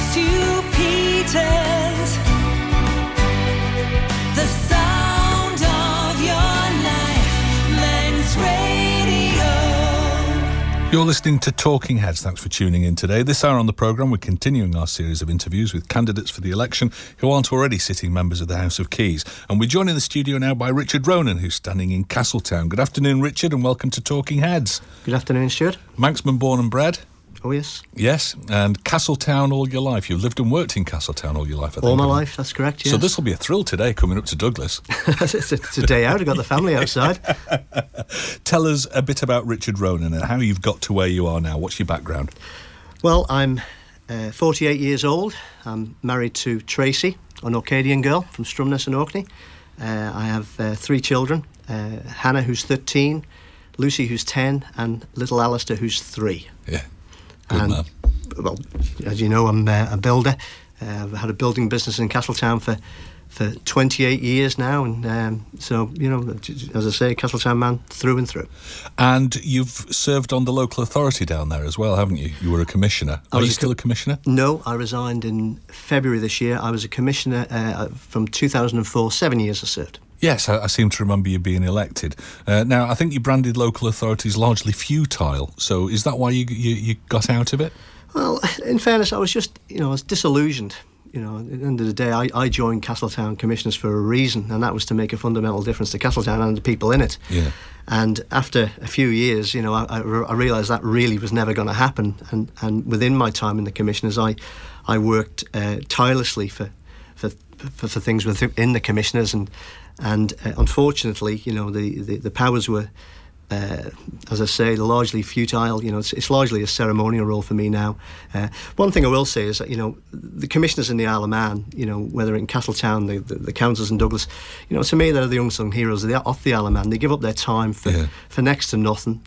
St. Peter's, the sound of your life, Manx Radio. You're listening to Talking Heads. Thanks for tuning in today. This hour on the programme, we're continuing our series of interviews with candidates for the election who aren't already sitting members of the House of Keys. And we're joined in the studio now by Richard Ronan, who's standing in Castletown. Good afternoon, Richard, and welcome to Talking Heads. Good afternoon, Stuart. Manxman born and bred? Oh, yes. Yes, and Castletown all your life. You've lived and worked in Castletown all your life, I think. All my life, that's correct, yes. So this will be a thrill today, coming up to Douglas. It's a day out. I've got the family outside. Tell us a bit about Richard Ronan and how you've got to where you are now. What's your background? Well, I'm 48 years old. I'm married to Tracy, an Orcadian girl from Strumness in Orkney. I have 3 children, Hannah, who's 13, Lucy, who's 10, and little Alistair, who's 3. Yeah. Good man. Well, as you know, I'm a builder. I've had a building business in Castletown for 28 years now, and so, you know, as I say, Castletown man through and through. And you've served on the local authority down there as well, haven't you? You were a commissioner. Are you still a commissioner? No, I resigned in February this year. I was a commissioner from 2004, 7 years I served. Yes, I seem to remember you being elected. Now, I think you branded local authorities largely futile, so is that why you got out of it? Well, in fairness, I was just, I was disillusioned. At the end of the day, I joined Castletown Commissioners for a reason, and that was to make a fundamental difference to Castletown and the people in it. Yeah. And after a few years, I realised that really was never going to happen. And within my time in the Commissioners, I worked tirelessly for things within the Commissioners, and unfortunately, the powers were, as I say, largely futile. It's largely a ceremonial role for me now. One thing I will say is that, the commissioners in the Isle of Man, whether in Castletown, the councils in Douglas, to me they're the unsung heroes of the Isle of Man. They give up their time for next to nothing.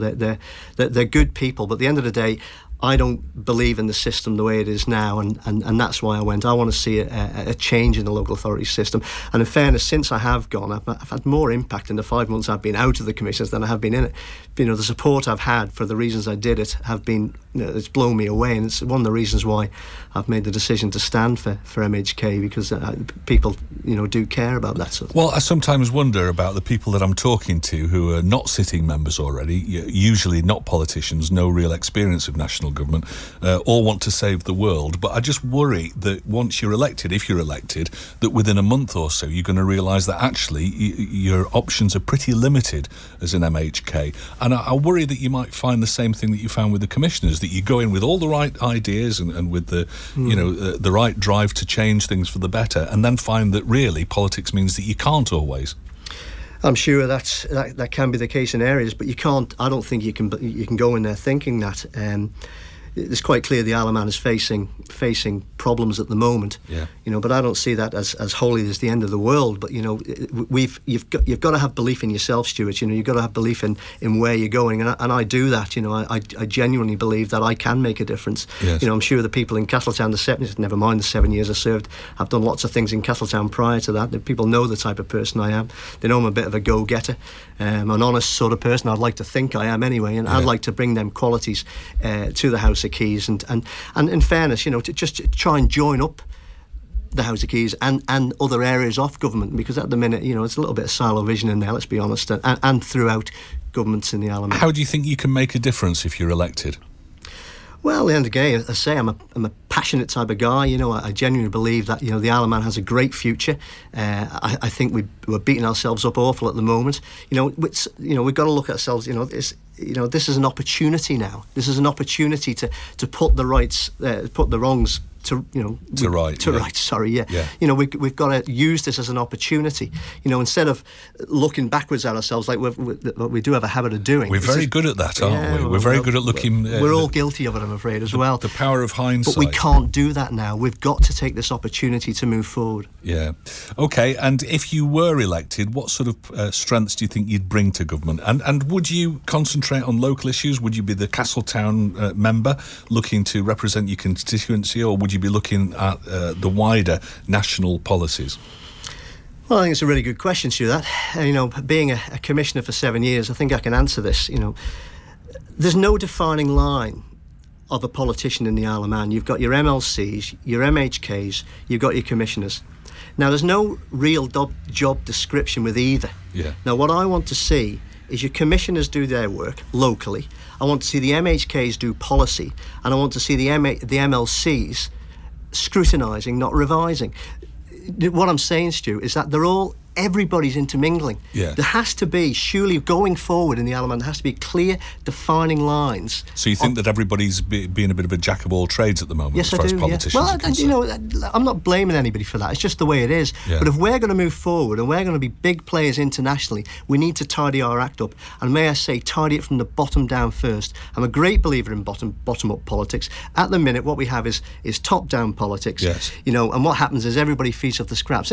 They're good people, but at the end of the day, I don't believe in the system the way it is now, and that's why I went. I want to see a change in the local authority system. And in fairness, since I have gone, I've had more impact in the 5 months I've been out of the commissions than I have been in it. The support I've had for the reasons I did it have been, it's blown me away, and it's one of the reasons why I've made the decision to stand for MHK, because people, do care about that sort of thing. Well, I sometimes wonder about the people that I'm talking to who are not sitting members already, usually not politicians, no real experience of national government, all want to save the world, but I just worry that once you're elected, if you're elected, that within a month or so you're going to realise that actually your options are pretty limited as an MHK, and I worry that you might find the same thing that you found with the commissioners, that you go in with all the right ideas and with the the right drive to change things for the better, and then find that really politics means that you can't always. I'm sure that can be the case in areas, but you can't. I don't think you can go in there thinking that. It's quite clear the Isle of Man is facing problems at the moment. Yeah. But I don't see that as wholly as the end of the world. But you've got to have belief in yourself, Stuart. You've got to have belief in where you're going, and I do that. I genuinely believe that I can make a difference. Yes. I'm sure the people in Castletown, never mind the 7 years I served, I've done lots of things in Castletown prior to that. The people know the type of person I am. They know I'm a bit of a go-getter. I'm an honest sort of person. I'd like to think I am anyway, and I'd like to bring them qualities to the House of Keys, and in fairness, to just try and join up the House of Keys and other areas of government, because at the minute, it's a little bit of silo vision in there, let's be honest, and throughout governments in the Isle of Man. How do you think you can make a difference if you're elected? Well, at the end of the day, as I say, I'm a passionate type of guy. I genuinely believe that the Isle of Man has a great future. I think we're beating ourselves up awful at the moment. We've got to look at ourselves. This is an opportunity now. This is an opportunity to put the rights, put the wrongs to right. Sorry, yeah. We've got to use this as an opportunity. Instead of looking backwards at ourselves like we do have a habit of doing. We're very good at that, aren't we? We're very good at looking. We're all guilty of it, I'm afraid, as well. The power of hindsight. But we can't do that now. We've got to take this opportunity to move forward. Yeah. Okay. And if you were elected, what sort of strengths do you think you'd bring to government? And would you concentrate on local issues? Would you be the Castletown member looking to represent your constituency, or would you be looking at the wider national policies? Well, I think it's a really good question, Stuart. Being a commissioner for 7 years, I think I can answer this. There's no defining line of a politician in the Isle of Man. You've got your MLCs, your MHKs, you've got your commissioners. Now, there's no real job description with either. Yeah. Now, what I want to see is your commissioners do their work locally. I want to see the MHKs do policy, and I want to see the MLCs scrutinising, not revising. What I'm saying, Stu, is that everybody's intermingling. Yeah. There has to be, surely going forward in the Isle of Man, there has to be clear defining lines. So you think that everybody's being a bit of a jack of all trades at the moment, yes, as far I do, as politicians yeah. are concerned? I'm not blaming anybody for that. It's just the way it is. Yeah. But if we're going to move forward and we're going to be big players internationally, we need to tidy our act up. And may I say, tidy it from the bottom down first. I'm a great believer in bottom-up politics. At the minute, what we have is top-down politics. Yes. And what happens is everybody feeds off the scraps.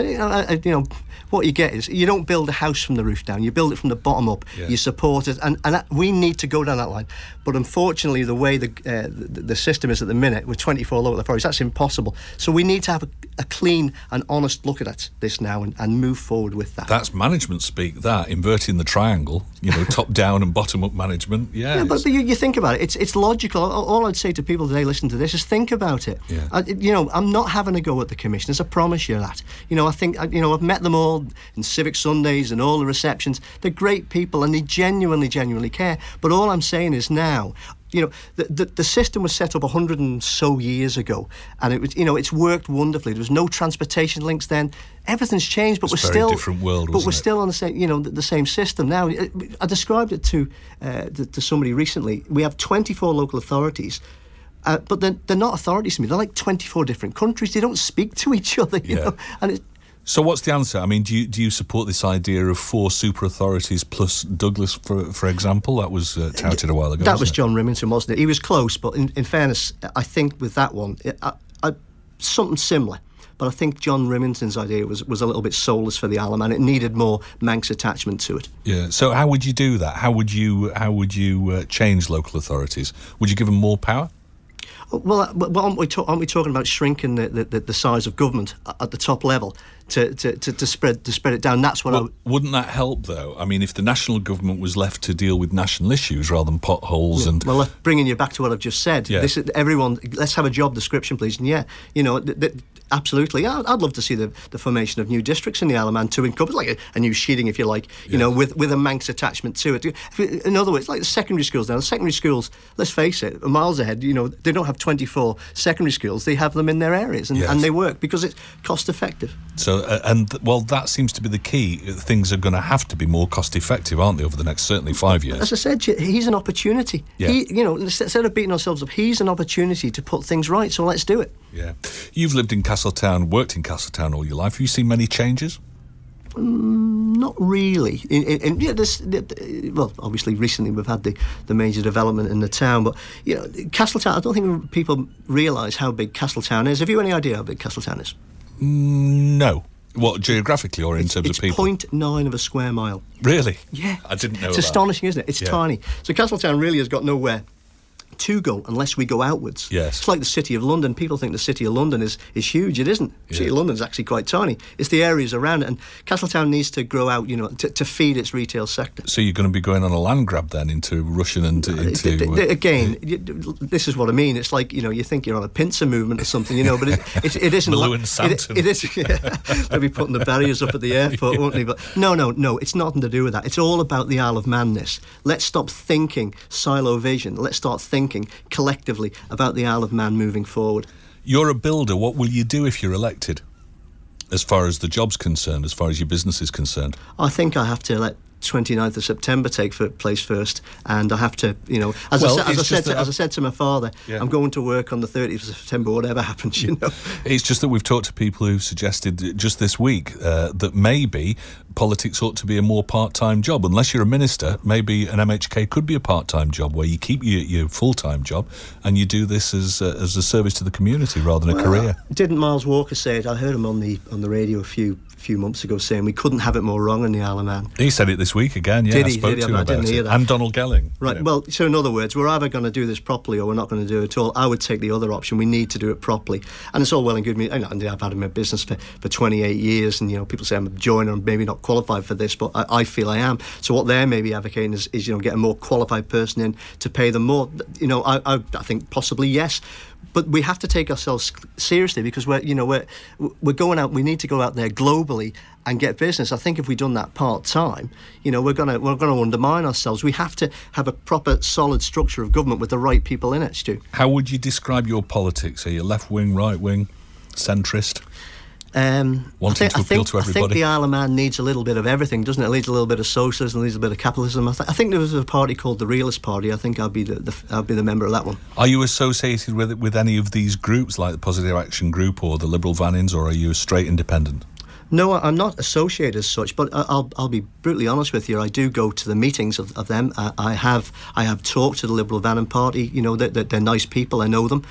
What you get is you don't build a house from the roof down. You build it from the bottom up. Yeah. You support it, and we need to go down that line. But unfortunately, the way the system is at the minute with 24 local authorities, that's impossible. So we need to have a clean and honest look at this now and move forward with that. That's management speak. That inverting the triangle, top down and bottom up management. Yeah, but you think about it. It's logical. All I'd say to people today listening to this is think about it. Yeah. I'm not having a go at the commissioners. I promise you that. I think I've met them all in Civic Sundays and all the receptions. They're great people and they genuinely care. But all I'm saying is now, the system was set up 100 and so years ago, and it was, it's worked wonderfully. There was no transportation links then. Everything's changed, but it's we're a very still different world. But we're still on the same, the same system now. I described it to somebody recently. We have 24 local authorities. But they're not authorities to me. They're like 24 different countries. They don't speak to each other, you know. And so what's the answer? I mean, do you support this idea of 4 super authorities plus Douglas, for example? That was touted a while ago. That was John Rimington, wasn't it? He was close, but in fairness, I think with that one, something similar. But I think John Rimington's idea was a little bit soulless for the Isle of Man. It needed more Manx attachment to it. Yeah. So how would you do that? How would you change local authorities? Would you give them more power? Well, aren't we talking about shrinking the size of government at the top level to spread it down? That's what wouldn't that help though? I mean, if the national government was left to deal with national issues rather than potholes and bringing you back to what I've just said. Yeah. Everyone, let's have a job description, please. And absolutely, I'd love to see the formation of new districts in the Isle of Man to encompass like a new sheeting, if you like, with a Manx attachment to it. In other words, like the secondary schools now. The secondary schools, let's face it, are miles ahead. They don't have 24 secondary schools. They have them in their areas, and they work because it's cost effective. So, that seems to be the key. Things are going to have to be more cost effective, aren't they, over the next certainly 5 years? As I said, he's an opportunity. Yeah. Instead of beating ourselves up, he's an opportunity to put things right. So let's do it. Yeah. You've lived in Castletown, worked in Castletown all your life. Have you seen many changes? Not really. Obviously recently we've had the major development in the town, but Castletown, I don't think people realise how big Castletown is. Have you any idea how big Castletown is? No. What, geographically or in terms of people? It's 0.9 of a square mile. Really? Yeah. I didn't know It's that. astonishing, isn't it? It's tiny. So Castletown really has got nowhere to go unless we go outwards. Yes. It's like the City of London. People think the City of London is huge. It isn't. The City of London is actually quite tiny. It's the areas around it, and Castletown needs to grow out, to feed its retail sector. So you're going to be going on a land grab then into Russian and into... Again, this is what I mean. It's like, you think you're on a pincer movement or something, but it isn't. Malou and Santon. It is. Yeah. They'll be putting the barriers up at the airport, won't they? But no, it's nothing to do with that. It's all about the Isle of Man-ness. Let's stop thinking silo vision. Let's start thinking collectively about the Isle of Man moving forward. You're a builder. What will you do if you're elected? As far as the job's concerned, as far as your business is concerned? I think I have to let 29th of September take place first, and I have to, as I said to my father, I'm going to work on the 30th of September, whatever happens, It's just that we've talked to people who've suggested just this week that maybe politics ought to be a more part-time job. Unless you're a minister, maybe an MHK could be a part-time job where you keep your full-time job and you do this as a service to the community rather than a career. Didn't Miles Walker say it? I heard him on the radio a few few months ago saying we couldn't have it more wrong in the Isle of Man. He said it this week again, yeah. Did I he? spoke to him I about didn't hear it. that. And Donald Gelling. Right, you know. well, so in other words, we're either going to do this properly or we're not going to do it at all. I would take the other option. We need to do it properly. And it's all well and good. I've had in my business for 28 years, and, people say I'm a joiner and maybe not qualified for this, but I feel I am. So what they're maybe advocating is get a more qualified person in to pay them more. I think possibly yes. But we have to take ourselves seriously, because we're going out. We need to go out there globally and get business. I think if we've done that part time, we're going to undermine ourselves. We have to have a proper, solid structure of government with the right people in it, Stu. How would you describe your politics? Are you left wing, right wing, centrist? Wanting to appeal to everybody? I think the Isle of Man needs a little bit of everything, doesn't it? It needs a little bit of socialism, it needs a bit of capitalism. I think there was a party called the Realist Party. I think I'll be the member of that one. Are you associated with any of these groups, like the Positive Action Group or the Liberal Vannings, or are you a straight independent? No, I'm not associated as such, but I'll be brutally honest with you. I do go to the meetings of them. I have talked to the Liberal Vannin Party. They're nice people. I know them.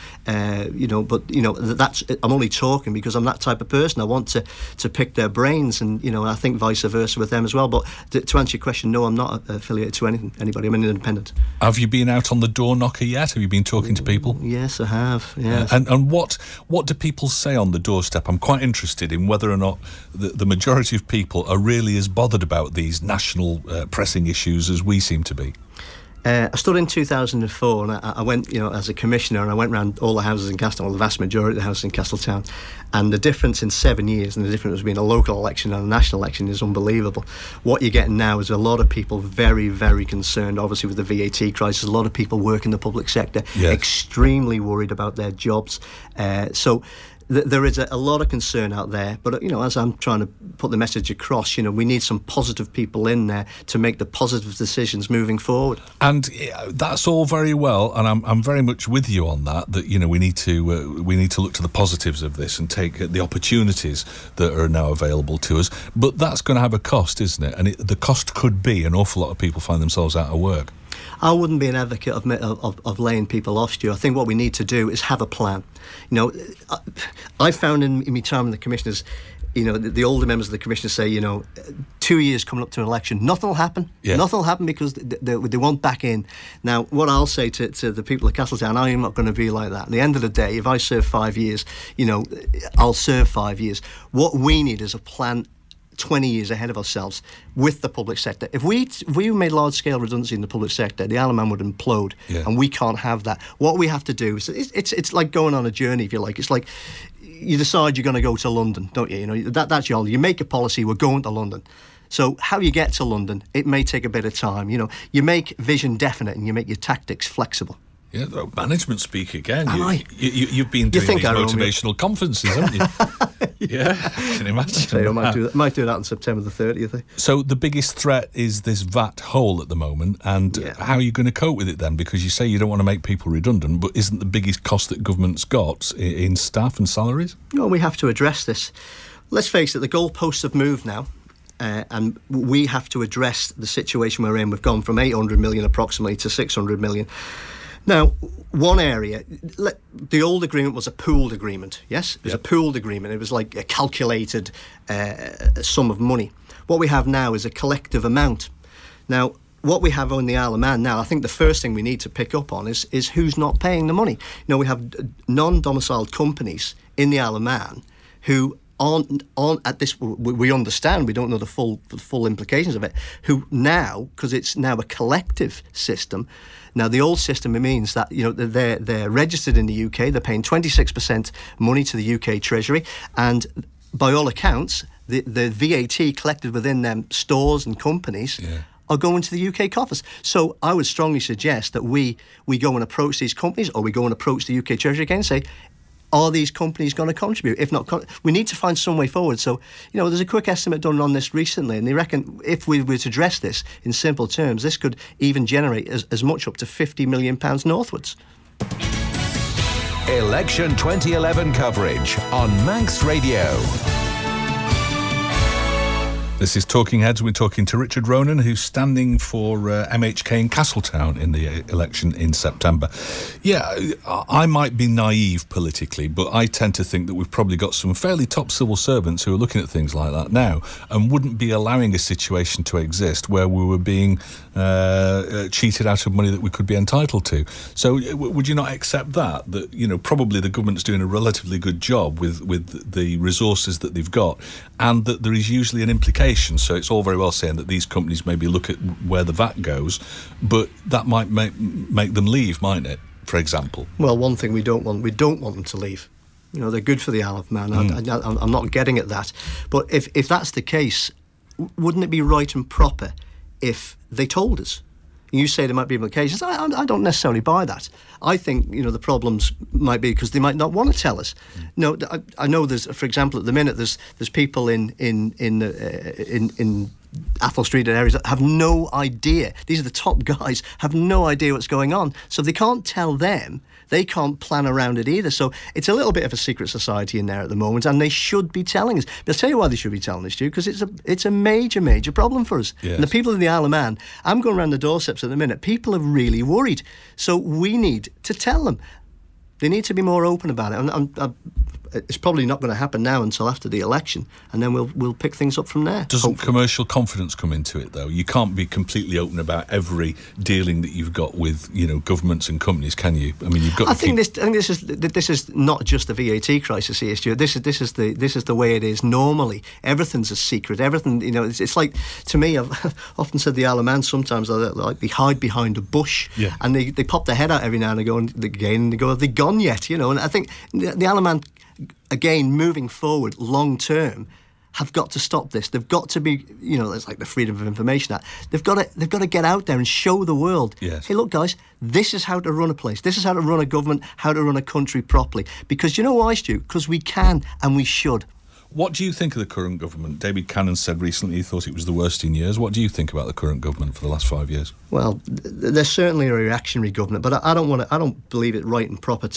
But that's. I'm only talking because I'm that type of person. I want to pick their brains, and I think vice versa with them as well. But to answer your question, no, I'm not affiliated to anybody. I'm an independent. Have you been out on the door knocker yet? Have you been talking to people? Yes, I have. Yes. And what do people say on the doorstep? I'm quite interested in whether or not the majority of people are really as bothered about these national pressing issues as we seem to be. I stood in 2004 and I went, as a commissioner, and I went around all the houses in Castletown, the vast majority of the houses in Castletown, and the difference in 7 years and the difference between a local election and a national election is unbelievable. What you're getting now is a lot of people very, very concerned, obviously, with the VAT crisis. A lot of people work in the public sector, yes, extremely worried about their jobs. So there is a lot of concern out there, but as I'm trying to put the message across, we need some positive people in there to make the positive decisions moving forward. And that's all very well, and I'm very much with you on that. That we need to look to the positives of this and take the opportunities that are now available to us. But that's going to have a cost, isn't it? And the cost could be an awful lot of people find themselves out of work. I wouldn't be an advocate of laying people off, Stu. I think what we need to do is have a plan. I found in my time in the commissioners, the older members of the commission say, 2 years coming up to an election, nothing will happen. Yeah. Nothing will happen because they won't back in. Now, what I'll say to the people of Castletown, I am not going to be like that. At the end of the day, if I serve 5 years, I'll serve 5 years. What we need is a plan 20 years ahead of ourselves with the public sector. If we made large-scale redundancy in the public sector, the Isle of Man would implode, and we can't have that. What we have to do is, it's like going on a journey, if you like. It's like you decide you're going to go to London, don't you? That's your. You make a policy, we're going to London. So how you get to London, it may take a bit of time. You make vision definite and you make your tactics flexible. Yeah, management speak again. You've been doing these motivational conferences, haven't you? Yeah, I can imagine. I might do that on September the 30th. So the biggest threat is this VAT hole at the moment, and how are you going to cope with it then? Because you say you don't want to make people redundant, but isn't the biggest cost that government's got in staff and salaries? Well, we have to address this. Let's face it, the goalposts have moved now. And we have to address the situation we're in. We've gone from 800 million approximately to 600 million. Now, one area, the old agreement was a pooled agreement, yes? It was a pooled agreement. It was like a calculated sum of money. What we have now is a collective amount. Now, what we have on the Isle of Man now, I think the first thing we need to pick up on is who's not paying the money. We have non-domiciled companies in the Isle of Man who aren't at this. We understand. We don't know the full implications of it. Who now, because it's now a collective system. Now, the old system means that they're registered in the UK. They're paying 26% money to the UK Treasury, and by all accounts, the VAT collected within them stores and companies are going to the UK coffers. So I would strongly suggest that we go and approach these companies, or we go and approach the UK Treasury again and say, are these companies going to contribute? If not, we need to find some way forward. So, there's a quick estimate done on this recently, and they reckon if we were to address this in simple terms, this could even generate as much up to £50 million northwards. Election 2011 coverage on Manx Radio. This is Talking Heads. We're talking to Richard Ronan, who's standing for MHK in Castletown in the election in September. Yeah, I might be naive politically, but I tend to think that we've probably got some fairly top civil servants who are looking at things like that now and wouldn't be allowing a situation to exist where we were being cheated out of money that we could be entitled to. So would you not accept that, you know, probably the government's doing a relatively good job with the resources that they've got, and that there is usually an implication? So it's all very well saying that these companies maybe look at where the VAT goes, but that might make them leave, mightn't it, for example? Well, one thing we don't want them to leave. You know, they're good for the Isle of Man. I'm not getting at that. But if that's the case, wouldn't it be right and proper if they told us? You say there might be implications. I don't necessarily buy that. I think, you know, the problems might be because they might not want to tell us. No, I know there's, for example, at the minute there's people in Athol Street and areas that have no idea. These are the top guys, have no idea what's going on. So if they can't tell them, they can't plan around it either. So it's a little bit of a secret society in there at the moment, and they should be telling us. But I'll tell you why they should be telling us, Stu, because it's a major, major problem for us. Yes. And the people in the Isle of Man, I'm going around the doorsteps at the minute, people are really worried. So we need to tell them. They need to be more open about it. And it's probably not going to happen now until after the election, and then we'll pick things up from there. Doesn't commercial confidence come into it, though? You can't be completely open about every dealing that you've got with, you know, governments and companies, can you? I mean, you've got. I think this is not just the VAT crisis here, Stuart. This is the way it is normally. Everything's a secret. Everything, you know. It's like, to me, I've often said the Isle of Man sometimes they hide behind a bush, yeah, and they pop their head out every now and again and they go, "Have they gone yet?" You know. And I think the Isle of Man, again, moving forward long term, have got to stop this. They've got to be, you know, it's like the Freedom of Information Act. They've got to get out there and show the world. Yes. Hey, look, guys, this is how to run a place. This is how to run a government, how to run a country properly. Because you know why, Stu? Because we can and we should. What do you think of the current government? David Cannon said recently he thought it was the worst in years. What do you think about the current government for the last 5 years? Well, they're certainly a reactionary government, but I don't believe it right and proper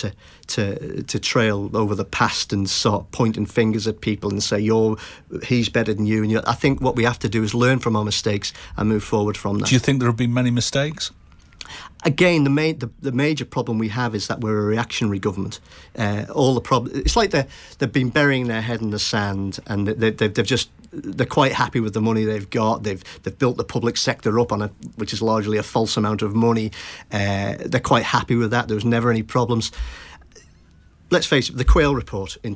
to trail over the past and start pointing fingers at people and say he's better than you. And I think what we have to do is learn from our mistakes and move forward from that. Do you think there have been many mistakes? Again, the major problem we have is that we're a reactionary government. It's like they've been burying their head in the sand, and they're quite happy with the money they've got. They've built the public sector up which is largely a false amount of money. They're quite happy with that. There was never any problems. Let's face it, the Quayle report in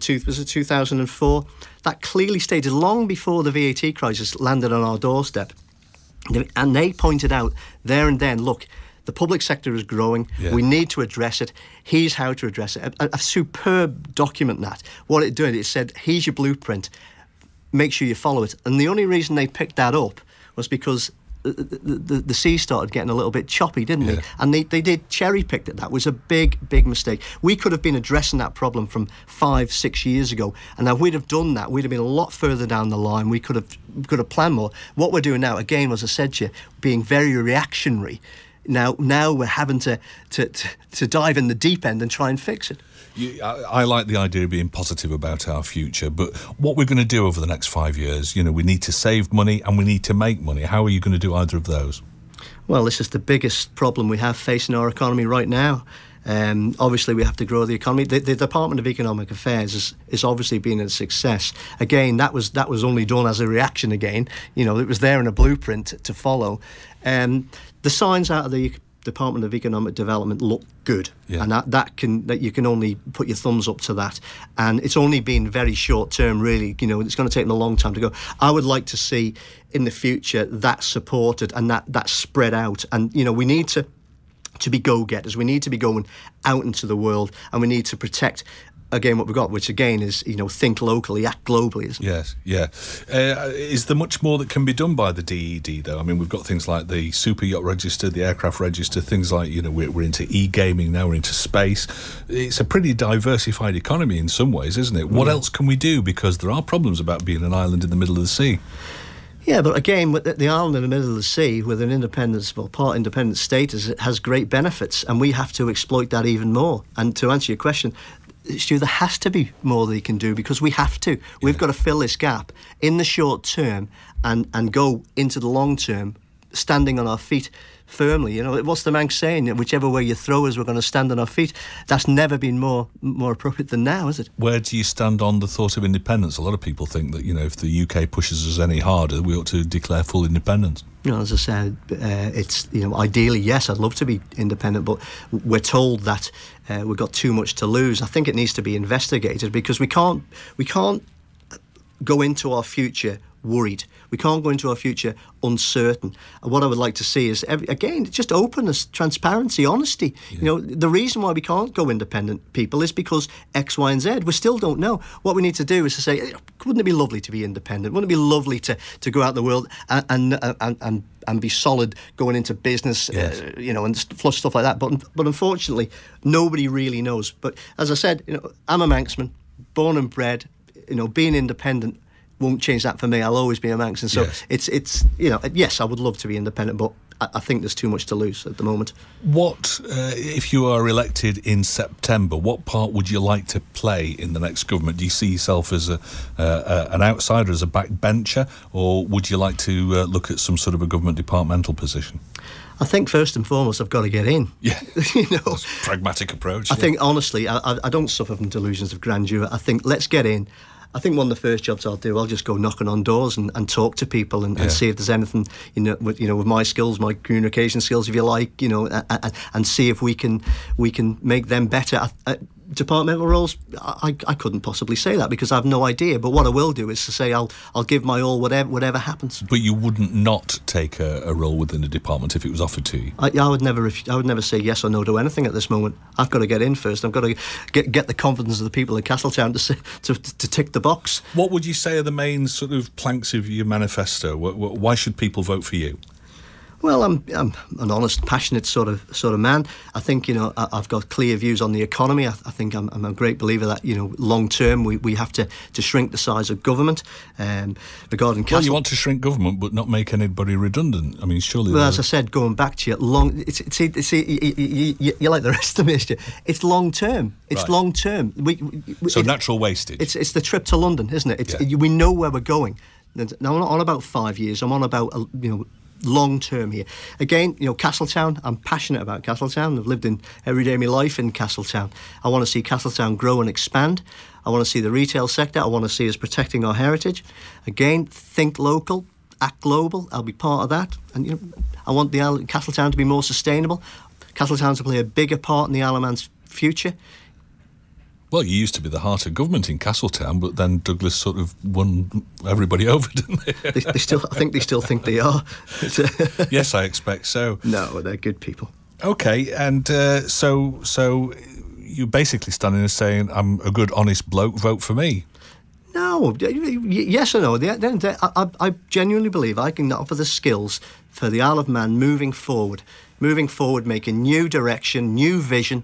2004, that clearly stated long before the VAT crisis landed on our doorstep, and they pointed out there and then, look, the public sector is growing. Yeah. We need to address it. Here's how to address it. A superb document that. What it did, it said, here's your blueprint. Make sure you follow it. And the only reason they picked that up was because the sea started getting a little bit choppy, didn't they? And they did cherry-picked it. That was a big, big mistake. We could have been addressing that problem from 5-6 years ago. And if we'd have done that, we'd have been a lot further down the line. We could have planned more. What we're doing now, again, as I said to you, being very reactionary. Now we're having to dive in the deep end and try and fix it. I like the idea of being positive about our future, but what we're going to do over the next 5 years, you know, we need to save money and we need to make money. How are you going to do either of those? Well, this is the biggest problem we have facing our economy right now. Obviously, we have to grow the economy. The Department of Economic Affairs is obviously been a success. Again, that was only done as a reaction. Again, you know, it was there in a blueprint to follow. The signs out of the Department of Economic Development look good, and that you can only put your thumbs up to that. And it's only been very short term, really. You know, it's going to take them a long time to go. I would like to see in the future that supported and that spread out. And you know, we need to be go-getters. We need to be going out into the world, and we need to protect, again, what we've got, which again is, you know, think locally, act globally, isn't it? Yes, yeah. Is there much more that can be done by the DED, though? I mean, we've got things like the super yacht register, the aircraft register, things like, you know, we're into e-gaming now, we're into space. It's a pretty diversified economy in some ways, isn't it? What else can we do? Because there are problems about being an island in the middle of the sea. Yeah, but again, with the island in the middle of the sea, with an part-independent status, it has great benefits, and we have to exploit that even more. And to answer your question, Stu, there has to be more they can do, because we have to. We've got to fill this gap in the short term and go into the long term, standing on our feet firmly. You know, what's the Manx saying? Whichever way you throw us, we're going to stand on our feet. That's never been more appropriate than now, is it? Where do you stand on the thought of independence? A lot of people think that, you know, if the UK pushes us any harder, we ought to declare full independence. You know, as I said, it's, you know, ideally, yes, I'd love to be independent, but we're told that we've got too much to lose. I think it needs to be investigated, because we can't go into our future worried. We can't go into our future uncertain. And what I would like to see is, again, just openness, transparency, honesty. Yeah. You know, the reason why we can't go independent, people, is because X, Y and Z. We still don't know. What we need to do is to say, wouldn't it be lovely to be independent? Wouldn't it be lovely to go out in the world and be solid going into business, yes. You know, and flush stuff like that. But unfortunately, nobody really knows. But as I said, you know, I'm a Manxman, born and bred. You know, being independent won't change that for me. I'll always be a Manx, and so yes. it's you know, yes, I would love to be independent, but I think there's too much to lose at the moment. What, if you are elected in September, what part would you like to play in the next government? Do you see yourself as an outsider, as a backbencher, or would you like to look at some sort of a government departmental position? I think first and foremost, I've got to get in. Yeah, you know, that's a pragmatic approach. I think, honestly, I don't suffer from delusions of grandeur. I think, let's get in. I think one of the first jobs I'll do, I'll just go knocking on doors and talk to people and see if there's anything, with my skills, my communication skills, if you like, you know, and see if we can make them better. Departmental roles, I couldn't possibly say that, because I have no idea. But what I will do is to say I'll give my all, whatever happens. But you wouldn't not take a role within a department if it was offered to you? I would never say yes or no to anything at this moment. I've got to get in first. I've got to get the confidence of the people in Castletown to tick the box. What would you say are the main sort of planks of your manifesto? Why should people vote for you? Well, I'm an honest, passionate sort of man. I think, you know, I've got clear views on the economy. I think I'm a great believer that, you know, long term we have to shrink the size of government. Regarding well, you want to shrink government, but not make anybody redundant. I mean, surely. Well, as I said, going back to you, you're like the rest of me. It's long term. It's right. Long term. So natural wastage. It's the trip to London, isn't it? We know where we're going. Now, I'm not on about 5 years. I'm on about long term here. Again, you know, Castletown, I'm passionate about Castletown. I've lived in every day of my life in Castletown. I want to see Castletown grow and expand. I want to see the retail sector. I want to see us protecting our heritage. Again, think local, act global. I'll be part of that. And, you know, I want the Castletown to be more sustainable. Castletown to play a bigger part in the Isle of Man's future. Well, you used to be the heart of government in Castletown, but then Douglas sort of won everybody over, didn't they? I think they still think they are. Yes, I expect so. No, they're good people. Okay, and so you're basically standing there saying, I'm a good, honest bloke, vote for me. No, yes or no. I genuinely believe I can offer the skills for the Isle of Man moving forward, making new direction, new vision,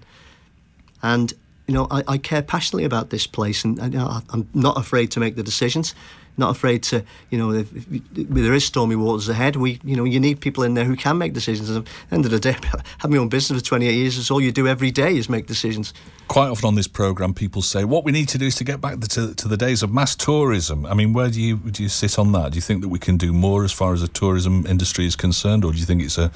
and you know, I care passionately about this place, and I'm not afraid to make the decisions. Not afraid to, you know, if there is stormy waters ahead, you need people in there who can make decisions. At the end of the day, having my own business for 28 years, it's all you do every day is make decisions. Quite often on this programme, people say, what we need to do is to get back to the days of mass tourism. I mean, where do you sit on that? Do you think that we can do more as far as the tourism industry is concerned, or do you think it's a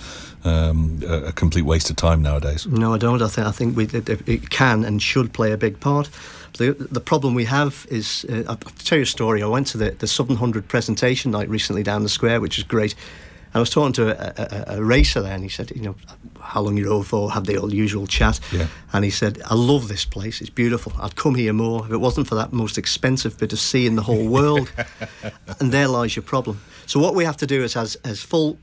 complete waste of time nowadays? No, I don't. I think it can and should play a big part. The problem we have is, I'll tell you a story. I went to the Southern 100 presentation night recently down the square, which was great. And I was talking to a racer there, and he said, you know, how long you rode for, have the old usual chat. Yeah. And he said, I love this place, it's beautiful. I'd come here more if it wasn't for that most expensive bit of sea in the whole world. And there lies your problem. So what we have to do is as full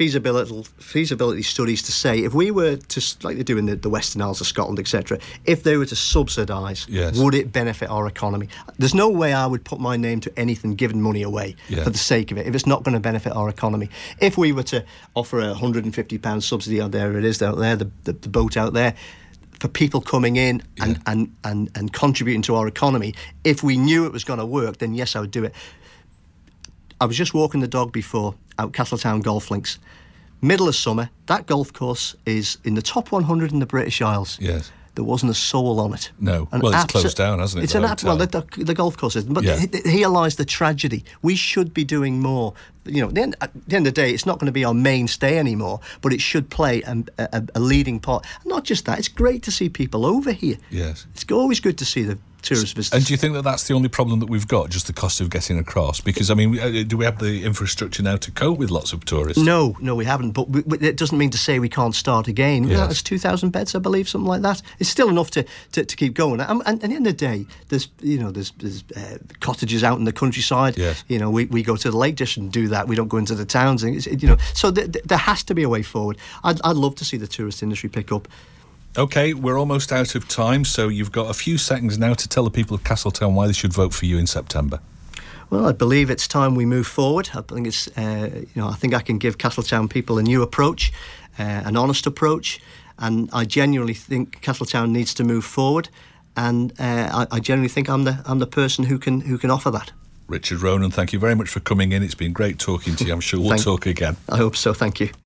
feasibility studies to say, if we were to, like they do in the Western Isles of Scotland, etc., if they were to subsidise, yes, would it benefit our economy? There's no way I would put my name to anything giving money away for the sake of it, if it's not going to benefit our economy. If we were to offer a £150 subsidy out there, the boat out there, for people coming in and contributing to our economy, if we knew it was going to work, then yes, I would do it. I was just walking the dog before out Castletown Golf Links. Middle of summer, that golf course is in the top 100 in the British Isles. Yes. there wasn't a soul on it. No. Well, it's closed down, hasn't it? It's the golf course is. But Yeah. realise the tragedy. We should be doing more. You know, at the end of the day, it's not going to be our mainstay anymore, but it should play a leading part. And not just that, it's great to see people over here. Yes. It's always good to see the tourist visitors. And do you think that that's the only problem that we've got, just the cost of getting across? Because, I mean, do we have the infrastructure now to cope with lots of tourists? No, we haven't. But it doesn't mean to say we can't start again. Yes. It's 2,000 beds, I believe, something like that. It's still enough to keep going. And at the end of the day, there's cottages out in the countryside. Yes. You know, we go to the Lake District and do that. We don't go into the towns. And so there has to be a way forward. I'd love to see the tourist industry pick up. OK, we're almost out of time, so you've got a few seconds now to tell the people of Castletown why they should vote for you in September. Well, I believe it's time we move forward. I think it's, I think I can give Castletown people a new approach, an honest approach, and I genuinely think Castletown needs to move forward, and I genuinely think I'm the person who can offer that. Richard Ronan, thank you very much for coming in. It's been great talking to you. I'm sure we'll talk again. I hope so. Thank you.